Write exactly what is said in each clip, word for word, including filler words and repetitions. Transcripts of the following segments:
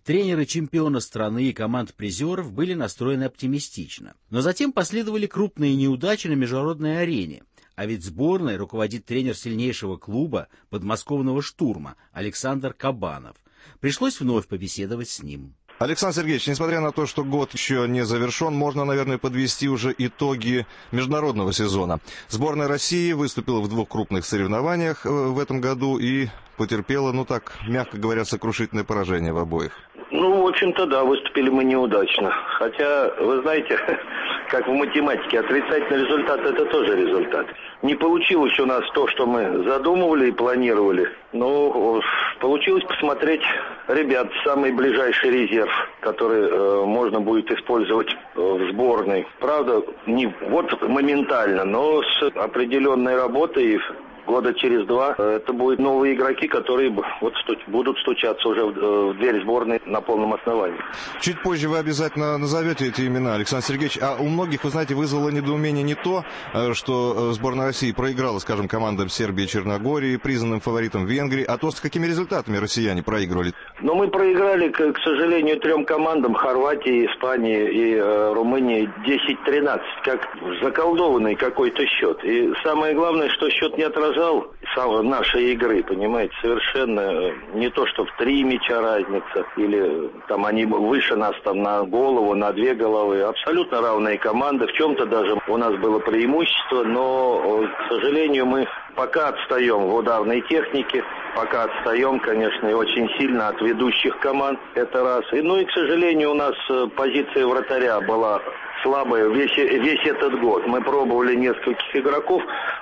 Тренеры чемпиона страны и команд призеров были настроены оптимистично. Но затем последовали крупные неудачи на международной арене. А ведь сборной руководит тренер сильнейшего клуба подмосковного «Штурма» Александр Кабанов. Пришлось вновь побеседовать с ним. Александр Сергеевич, несмотря на то, что год еще не завершен, можно, наверное, подвести уже итоги международного сезона. Сборная России выступила в двух крупных соревнованиях в этом году и потерпела, ну так, мягко говоря, сокрушительное поражение в обоих. Ну, в общем-то, да, выступили мы неудачно. Хотя, вы знаете, как в математике, отрицательный результат – это тоже результат. Не получилось у нас то, что мы задумывали и планировали. Но получилось посмотреть ребят, самый ближайший резерв, который э, можно будет использовать э, в сборной. Правда, не вот моментально, но с определенной работой. Года через два это будут новые игроки, которые вот будут стучаться уже в дверь сборной на полном основании. Чуть позже вы обязательно назовете эти имена, Александр Сергеевич. А у многих, вы знаете, вызвало недоумение не то, что сборная России проиграла, скажем, командам Сербии и Черногории, признанным фаворитом Венгрии, а то, с какими результатами россияне проигрывали. Но мы проиграли, к, к сожалению, трем командам: Хорватии, Испании и э, Румынии десять-тринадцать. Как заколдованный какой-то счет. И самое главное, что счет не отражал нашей игры, понимаете, совершенно не то, что в три мяча разница, или там они выше нас там на голову, на две головы. Абсолютно равные команды. В чем-то даже у нас было преимущество, но, к сожалению, мы пока отстаем в ударной технике, пока отстаем, конечно, и очень сильно от ведущих команд, это раз. И, ну и, к сожалению, у нас позиция вратаря была слабая весь, весь этот год. Мы пробовали нескольких игроков,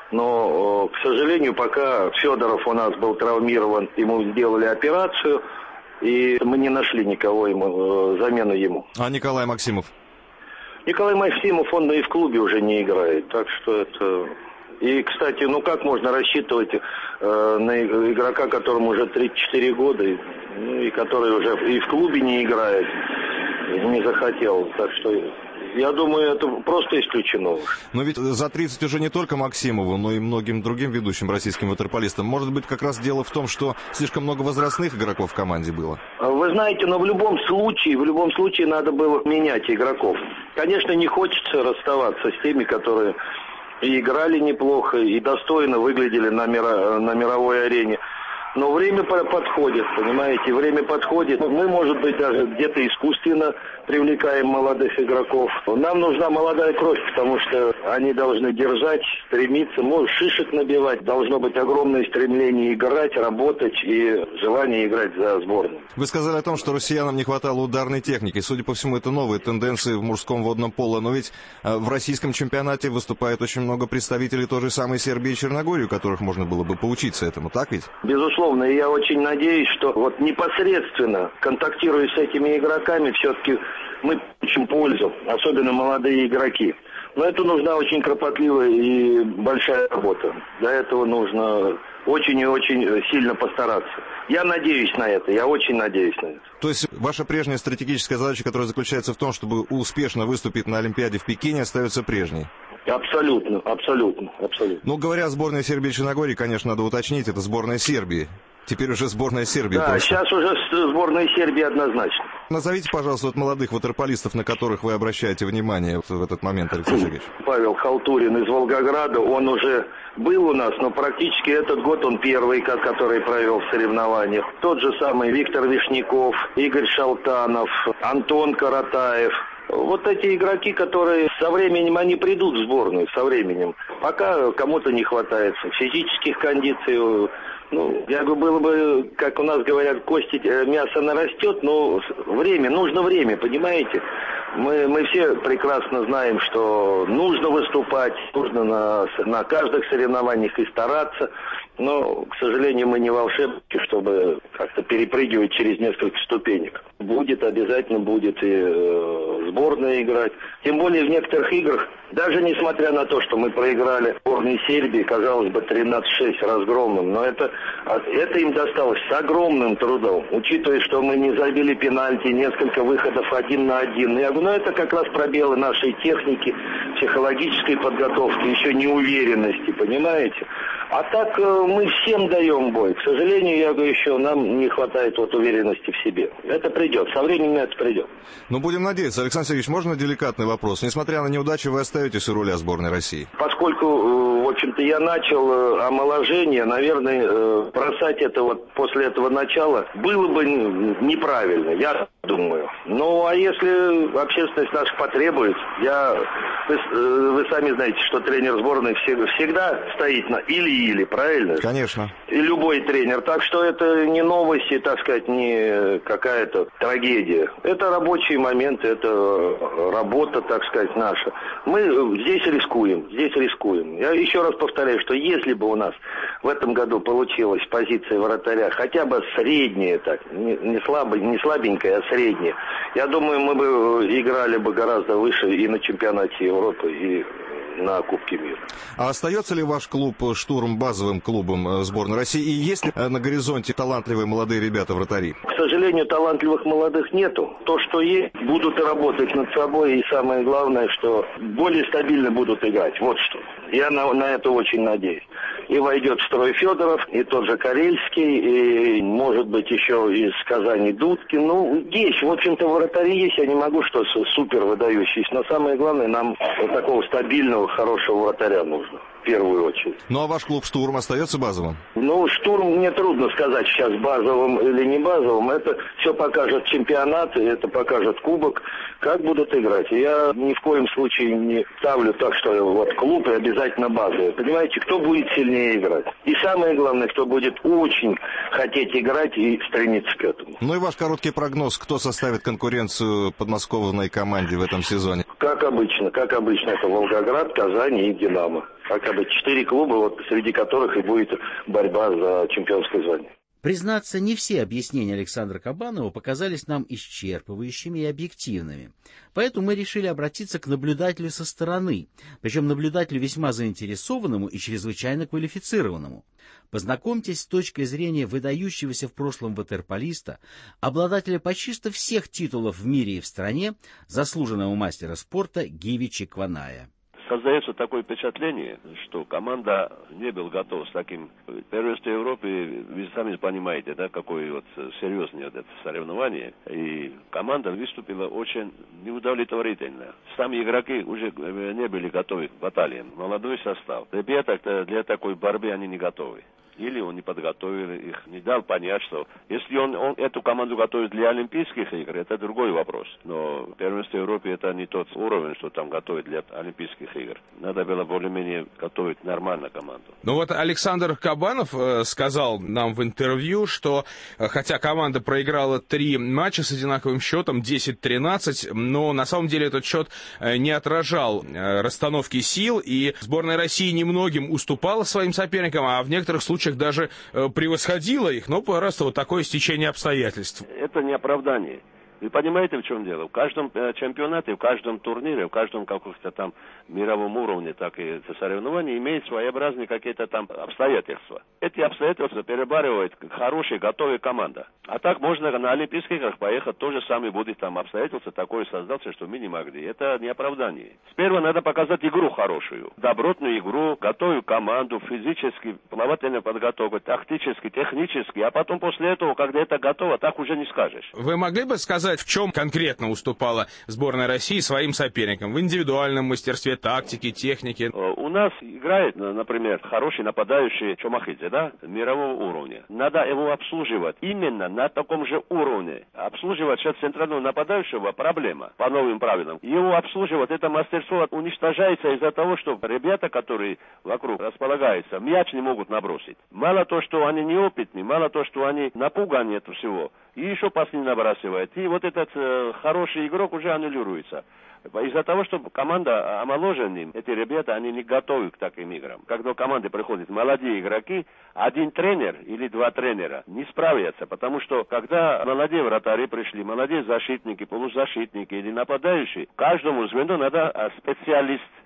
но, к сожалению, пока Федоров у нас был травмирован, ему сделали операцию, и мы не нашли никого ему, замену ему. А Николай Максимов? Николай Максимов, он и в клубе уже не играет, так что это... И, кстати, ну как можно рассчитывать э, на игрока, которому уже тридцать-четыре года, и, ну, и который уже и в клубе не играет, не захотел, так что... Я думаю, это просто исключено. Но ведь за тридцать уже не только Максимову, но и многим другим ведущим российским ватерполистам. Может быть, как раз дело в том, что слишком много возрастных игроков в команде было? Вы знаете, но в любом случае, в любом случае надо было менять игроков. Конечно, не хочется расставаться с теми, которые и играли неплохо, и достойно выглядели на, мира, на мировой арене. Но время подходит, понимаете, время подходит. Мы, может быть, даже где-то искусственно привлекаем молодых игроков. Нам нужна молодая кровь, потому что они должны держать, стремиться, может, шишек набивать. Должно быть огромное стремление играть, работать и желание играть за сборную. Вы сказали о том, что россиянам не хватало ударной техники. Судя по всему, это новые тенденции в мужском водном поло. Но ведь в российском чемпионате выступает очень много представителей той же самой Сербии и Черногории, у которых можно было бы поучиться этому, так ведь? Безусловно. И я очень надеюсь, что вот непосредственно контактируя с этими игроками, все-таки мы получим пользу, особенно молодые игроки. Но это нужна очень кропотливая и большая работа. Для этого нужно очень и очень сильно постараться. Я надеюсь на это, я очень надеюсь на это. То есть ваша прежняя стратегическая задача, которая заключается в том, чтобы успешно выступить на Олимпиаде в Пекине, остается прежней? Абсолютно, абсолютно, абсолютно. Ну, говоря о сборной Сербии и Черногории, конечно, надо уточнить, это сборная Сербии. Теперь уже сборная Сербии. Да, просто. Сейчас уже сборная Сербии однозначно. Назовите, пожалуйста, вот молодых ватерполистов, на которых вы обращаете внимание в этот момент, Александр Сергеевич. Павел Халтурин из Волгограда, он уже был у нас, но практически этот год он первый, который провел в соревнованиях. Тот же самый Виктор Вишняков, Игорь Шалтанов, Антон Каратаев. Вот эти игроки, которые со временем, они придут в сборную, со временем. Пока кому-то не хватает физических кондиций. Ну, я бы было бы, как у нас говорят, кости, мясо нарастет, но время, нужно время, понимаете? Мы, мы все прекрасно знаем, что нужно выступать, нужно на, на каждых соревнованиях и стараться, но, к сожалению, мы не волшебники, чтобы как-то перепрыгивать через несколько ступенек. Будет, обязательно будет и э, сборная играть. Тем более в некоторых играх, даже несмотря на то, что мы проиграли сборной Сербии, казалось бы, тринадцать шесть разгромным, но это, это им досталось с огромным трудом, учитывая, что мы не забили пенальти, несколько выходов один на один. Я говорю, ну это как раз пробелы нашей техники, психологической подготовки, еще неуверенности, понимаете? А так мы всем даем бой. К сожалению, я говорю еще, нам не хватает вот уверенности в себе. Это придет, со временем это придет. Ну, будем надеяться. Александр Сергеевич, можно деликатный вопрос? Несмотря на неудачи, вы остаетесь у руля сборной России? Поскольку, в общем-то, я начал омоложение, наверное, бросать это вот после этого начала было бы неправильно, я думаю. Ну, а если общественность наша потребует, я... Вы, вы сами знаете, что тренер сборной всегда стоит на или-или, правильно? Конечно. И любой тренер. Так что это не новости, так сказать, не какая-то трагедия. Это рабочие моменты, это работа, так сказать, наша. Мы здесь рискуем, здесь рискуем. Я еще раз повторяю, что если бы у нас в этом году получилась позиция вратаря, хотя бы средняя, так, не, не, слабо, не слабенькая, а средняя, я думаю, мы бы играли бы гораздо выше и на чемпионате Европы, и на Кубке мира. А остается ли ваш клуб «Штурм» базовым клубом сборной России? И есть ли на горизонте талантливые молодые ребята-вратари? К сожалению, талантливых молодых нету. То, что есть, будут работать над собой. И самое главное, что более стабильно будут играть. Вот что. Я на, на это очень надеюсь. И войдет в строй Федоров, и тот же Карельский, и, может быть, еще из Казани Дудкин. Ну, есть. В общем-то, вратари есть. Я не могу, что супер выдающиеся. Но самое главное, нам вот такого стабильного, хорошего вратаря нужно. В первую очередь. Ну, а ваш клуб «Штурм» остается базовым? Ну, «Штурм» мне трудно сказать сейчас, базовым или не базовым. Это все покажет чемпионат, это покажет кубок, как будут играть. Я ни в коем случае не ставлю так, что вот клуб и обязательно базовый. Понимаете, кто будет сильнее играть. И самое главное, кто будет очень хотеть играть и стремиться к этому. Ну и ваш короткий прогноз, кто составит конкуренцию подмосковной команде в этом сезоне? Как обычно, как обычно, это Волгоград, Казань и Динамо. Как бы четыре клуба, вот, среди которых и будет борьба за чемпионское звание. Признаться, не все объяснения Александра Кабанова показались нам исчерпывающими и объективными. Поэтому мы решили обратиться к наблюдателю со стороны, причем наблюдателю весьма заинтересованному и чрезвычайно квалифицированному. Познакомьтесь с точкой зрения выдающегося в прошлом ватерполиста, обладателя почти что всех титулов в мире и в стране, заслуженного мастера спорта Гиви Чекваная. Создается такое впечатление, что команда не была готова с таким первенством Европы. Вы сами понимаете, да, какое вот серьезное это соревнование. И команда выступила очень неудовлетворительно. Сами игроки уже не были готовы к баталиям. Молодой состав. Ребята для такой борьбы они не готовы. Или он не подготовил их, не дал понять, что если он, он эту команду готовит для Олимпийских игр, это другой вопрос. Но первенство Европы это не тот уровень, что там готовит для Олимпийских игр. Надо было более-менее готовить нормально команду. Ну вот Александр Кабанов э, сказал нам в интервью, что э, хотя команда проиграла три матча с одинаковым счетом десять тринадцать, но на самом деле этот счет э, не отражал э, расстановки сил, и сборная России немногим уступала своим соперникам, а в некоторых случаях даже э, превосходила их, но просто вот такое стечение обстоятельств. Это не оправдание. Вы понимаете, в чем дело? В каждом э, чемпионате, в каждом турнире, в каждом каком-то там мировом уровне, так и соревновании имеют своеобразные какие-то там обстоятельства. Эти обстоятельства перебарывает хорошая, готовая команда. А так можно на Олимпийских играх поехать, то же самое будет там обстоятельства, такое создаться, что мы не могли. Это не оправдание. Сперва надо показать игру хорошую, добротную игру, готовую команду, физически, плавательную подготовку, тактически, технически, а потом после этого, когда это готово, так уже не скажешь. Вы могли бы сказать, в чем конкретно уступала сборная России своим соперникам? В индивидуальном мастерстве, тактике, технике? У нас играет, например, хороший нападающий Чомахидзе, да, мирового уровня. Надо его обслуживать именно на таком же уровне. Обслуживать сейчас центрального нападающего проблема по новым правилам. Его обслуживать, это мастерство уничтожается из-за того, что ребята, которые вокруг располагаются, мяч не могут набросить. Мало то, что они неопытны, мало то, что они напуганы от всего, и еще пас не набрасывает. И вот этот э, хороший игрок уже аннулируется. Из-за того, что команда омоложенная, эти ребята, они не готовы к таким играм. Когда в команде приходят молодые игроки, один тренер или два тренера не справятся, потому что когда молодые вратари пришли, молодые защитники, полузащитники или нападающие, каждому звену надо специалист,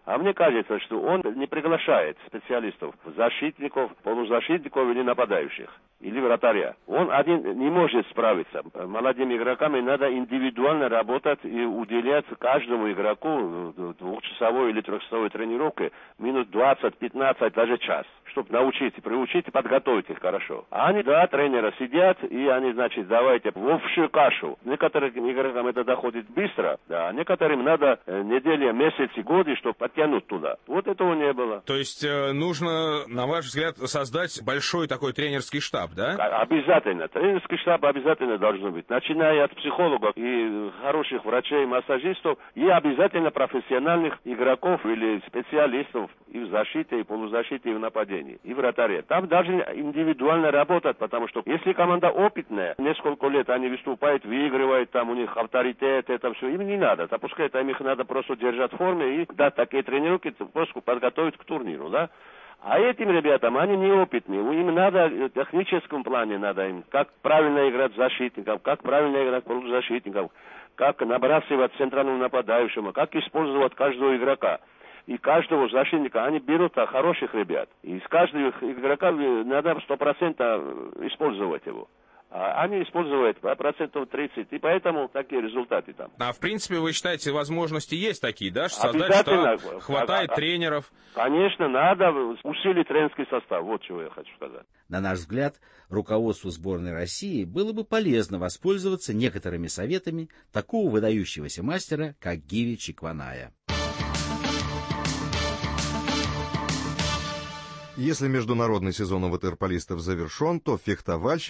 А мне кажется, что он не приглашает специалистов, защитников, полузащитников или нападающих, или вратаря. Он один не может справиться. Молодыми игроками надо индивидуально работать и уделять каждому игроку двухчасовой или трехчасовой тренировке минут двадцать-пятнадцать, даже час, чтобы научить, приучить и подготовить их хорошо. А они, да, тренеры сидят, и они, значит, давайте в общую кашу. Некоторым игрокам это доходит быстро, да, а некоторым надо недели, месяцы, годы, чтобы подтянуть туда. Вот этого не было. То есть э, нужно, на ваш взгляд, создать большой такой тренерский штаб, да? Обязательно. Тренерский штаб обязательно должен быть. Начиная от психологов и хороших врачей, массажистов, и обязательно профессиональных игроков или специалистов и в защите, и в полузащите, и в нападении, и вратаре. Там даже индивидуально работать, потому что если команда опытная, несколько лет они выступают, выигрывают, там у них авторитет, это все, им не надо. Допускай, там их надо просто держать в форме и дать такие тренировки, просто подготовить к турниру, да? А этим ребятам, они неопытные, им надо, в техническом плане надо им, как правильно играть защитников, как правильно играть полузащитников, как набрасывать центральному нападающему, как использовать каждого игрока. И каждого защитника они берут а, хороших ребят. И из каждого игрока надо сто процентов использовать его. А они используют процентов тридцать, и поэтому такие результаты там. А в принципе, вы считаете, возможности есть такие, да? Создать штаб, хватает а, тренеров? Конечно, надо усилить тренерский состав, вот чего я хочу сказать. На наш взгляд, руководству сборной России было бы полезно воспользоваться некоторыми советами такого выдающегося мастера, как Гиви Чикваная. Если международный сезон у ватерполистов завершен, то фехтовальщик